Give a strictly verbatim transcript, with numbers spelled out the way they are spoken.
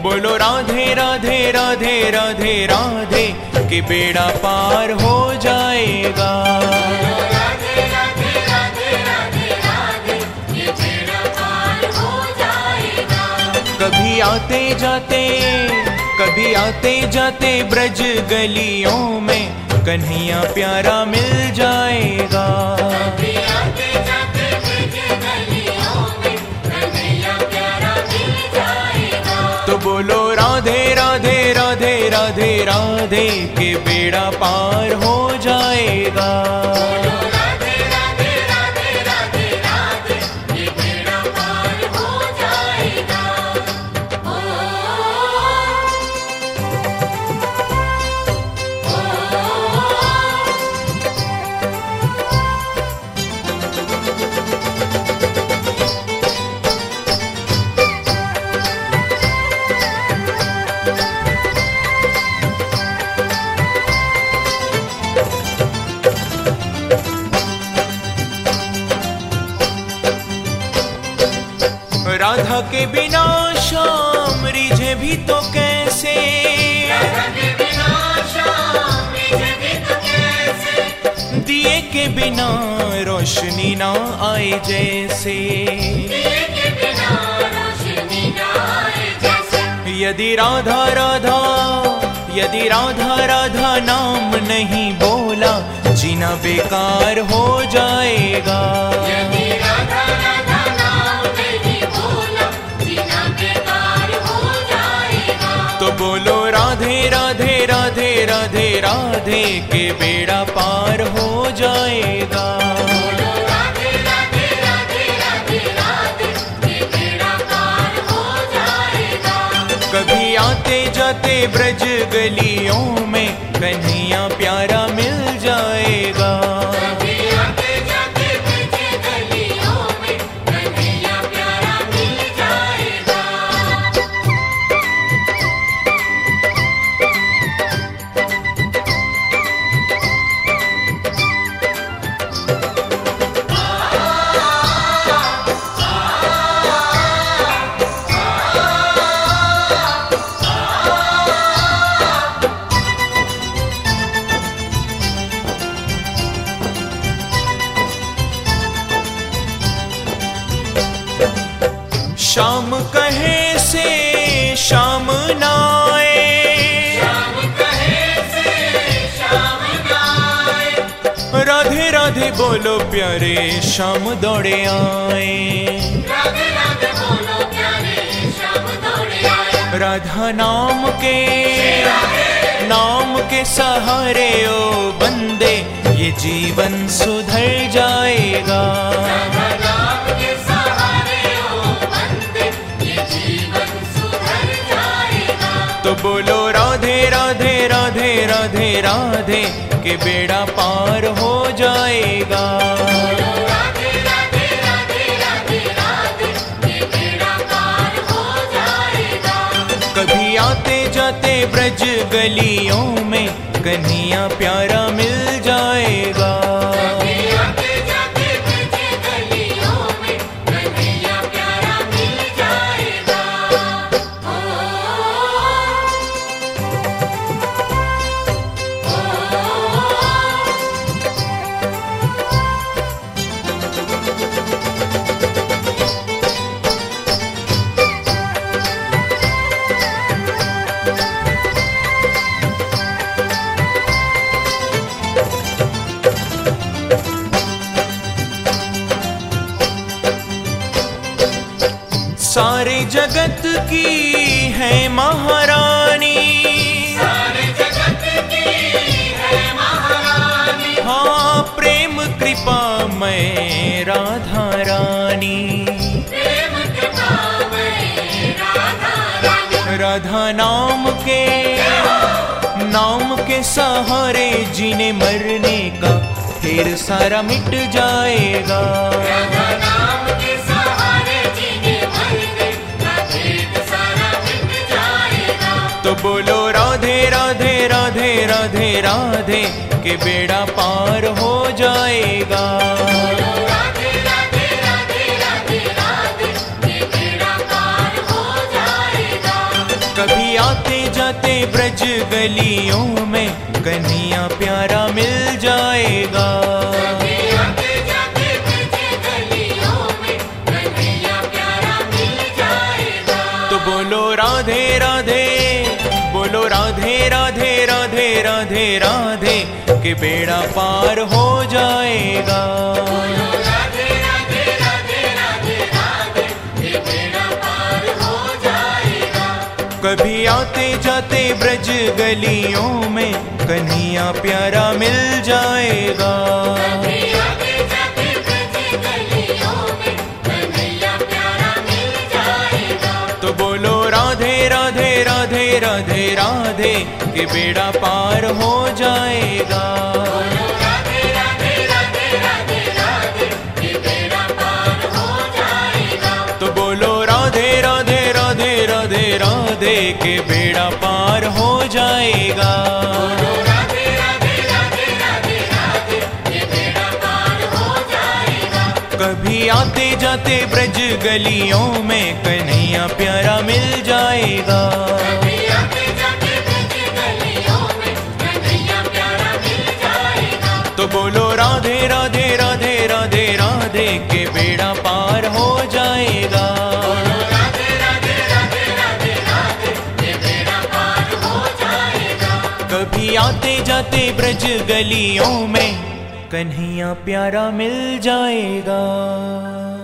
बोलो राधे राधे राधे राधे राधे कि बेड़ा पार हो जाएगा। राधे राधे राधे राधे राधे ये बेड़ा पार हो जाएगा। कभी आते जाते कभी आते जाते ब्रज गलियों में कन्हैया प्यारा मिल जाएगा। कभी आते जाते ब्रज गलियों में कन्हैया प्यारा मिल जाएगा। तो बोलो राधे राधे राधे राधे राधे के बेड़ा पार हो जाएगा। बोलो राधे राधे राधे राधे राधे ये बेड़ा पार हो जाएगा। ओ, राधा के बिना शाम रिझे भी तो कैसे, के बिना शाम रिझे भी तो कैसे, दिए के बिना रोशनी ना आए जैसे, दिए के बिना रोशनी ना आए जैसे। यदि राधा राधा यदि राधा राधा नाम नहीं बोला जीना बेकार हो जाएगा। यदि राधा राधा नाम नहीं बोला जीना बेकार हो जाएगा। तो बोलो राधे राधे राधे राधे राधे के बेड़ा पार हो जाएगा। बोलो राधे राधे राधे राधे राधे ये बेड़ा पार हो जाएगा। कभी आते जाते ब्रज गलियों में कन्हैया प्यारा मिल जाएगा। कभी आते जाते ब्रज गलियों में कन्हैया प्यारा मिल जाएगा। शाम कहे से शाम नाए, शाम कहे से शाम गाए, राधे राधे बोलो प्यारे शाम दौड़े आए। राधे राधे बोलो प्यारे शाम दौड़े आए। राधा नाम के नाम के सहारे ओ बंदे ये जीवन सुधर जाएगा। राधा नाम के सहारे ओ बंदे ये जीवन सुधर जाएगा। तो बोलो राधे राधे राधे राधे राधे के बेड़ा पार हो जाएगा। बोलो राधे राधे राधे राधे राधे ये बेड़ा पार हो जाएगा। कभी आते जाते ब्रज गलियों में कन्हैया प्यारा मिल जाएगा। कभी आते जाते ब्रज गलियों में कन्हैया प्यारा मिल जाएगा। ओ, सारे जगत की है महारानी, सारे जगत की है महारानी। हाँ प्रेम कृपा मैं राधा रानी। प्रेम कृपा में राधा रानी। राधा नाम के नाम के सहारे जीने मरने का फिर सारा मिट जाएगा। राधा नाम के सहारे जीने मरने का भेद सारा मिट जाएगा। तो बोलो राधे राधे राधे राधे राधे के बेड़ा पार हो जाएगा। बोलो राधे राधे राधे राधे राधे ये बेड़ा पार हो जाएगा। ब्रज गलियों में कन्हैया प्यारा मिल जाएगा। कभी आते जाते ब्रज गलियों में कन्हैया प्यारा मिल जाएगा। तो बोलो राधे राधे, बोलो राधे राधे राधे राधे राधे कि बेड़ा पार हो जाएगा। बोलो राधे राधे राधे राधे राधे कि बेड़ा पार हो जाएगा। कभी आते जाते ब्रज गलियों में कन्हैया प्यारा मिल जाएगा। कभी आते जाते ब्रज गलियों में कन्हैया प्यारा मिल जाएगा। तो बोलो राधे राधे राधे राधे राधे कि बेड़ा पार हो जाएगा। बोलो राधे राधे राधे राधे राधे कि बेड़ा पार हो जाएगा। तो बोलो राधे राधे राधे राधे राधे कि बेड़ा पार हो जाएगा। बोलो राधे राधे राधे राधे राधे कि बेड़ा पार हो जाएगा। कभी आते जाते ब्रज गलियों में कन्हैया प्यारा मिल जाएगा। कभी आते जाते ब्रज गलियों में कन्हैया प्यारा मिल जाएगा। तो बोलो राधे राधे राधे राधे राधे के बेड़ा पार हो जाएगा। बोलो राधे राधे राधे राधे राधे कि बेड़ा पार हो जाएगा। कभी आते जाते ब्रज गलियों में कन्हैया प्यारा मिल जाएगा।